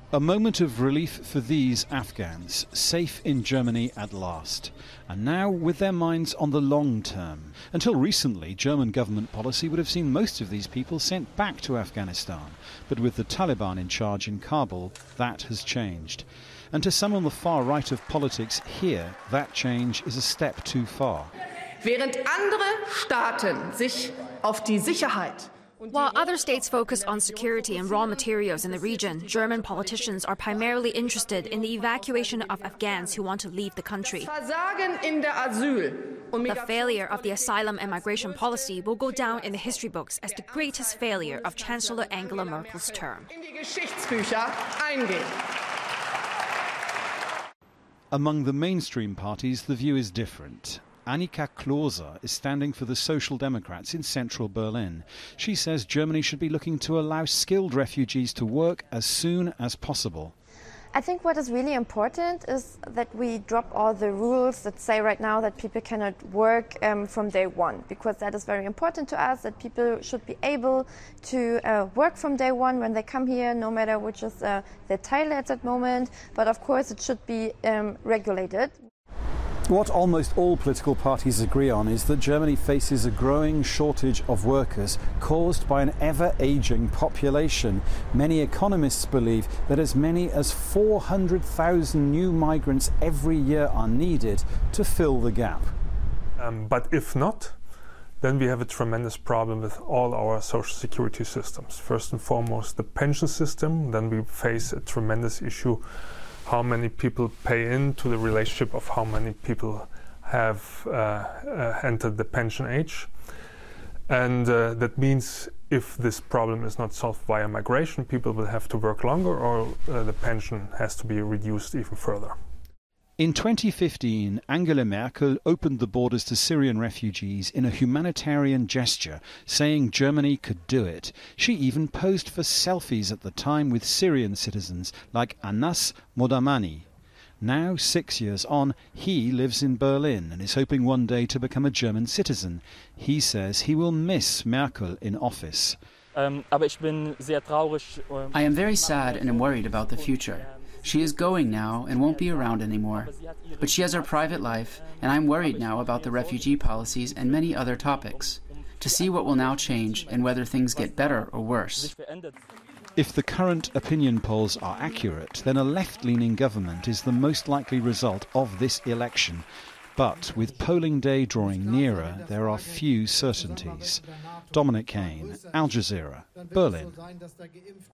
A moment of relief for these Afghans, safe in Germany at last, and now with their minds on the long term. Until recently, German government policy would have seen most of these people sent back to Afghanistan, but with the Taliban in charge in Kabul, that has changed. And to some on the far right of politics here, that change is a step too far. Während andere Staaten sich auf die Sicherheit. While other states focus on security and raw materials in the region, German politicians are primarily interested in the evacuation of Afghans who want to leave the country. The failure of the asylum and migration policy will go down in the history books as the greatest failure of Chancellor Angela Merkel's term. Among the mainstream parties, the view is different. Annika Klose is standing for the Social Democrats in central Berlin. She says Germany should be looking to allow skilled refugees to work as soon as possible. I think what is really important is that we drop all the rules that say right now that people cannot work from day one, because that is very important to us, that people should be able to work from day one when they come here, no matter which is their title at that moment. But of course it should be regulated. What almost all political parties agree on is that Germany faces a growing shortage of workers caused by an ever-aging population. Many economists believe that as many as 400,000 new migrants every year are needed to fill the gap. But if not, then we have a tremendous problem with all our social security systems. First and foremost, the pension system. Then we face a tremendous issue: how many people pay into the relationship of how many people have entered the pension age. And that means if this problem is not solved via migration, people will have to work longer, or the pension has to be reduced even further. In 2015, Angela Merkel opened the borders to Syrian refugees in a humanitarian gesture, saying Germany could do it. She even posed for selfies at the time with Syrian citizens like Anas Modamani. Now, 6 years on, he lives in Berlin and is hoping one day to become a German citizen. He says he will miss Merkel in office. I am very sad and am worried about the future. She is going now and won't be around anymore. But she has her private life, and I'm worried now about the refugee policies and many other topics, to see what will now change and whether things get better or worse. If the current opinion polls are accurate, then a left-leaning government is the most likely result of this election. But with polling day drawing nearer, there are few certainties. Dominic Kane, Al Jazeera, Berlin.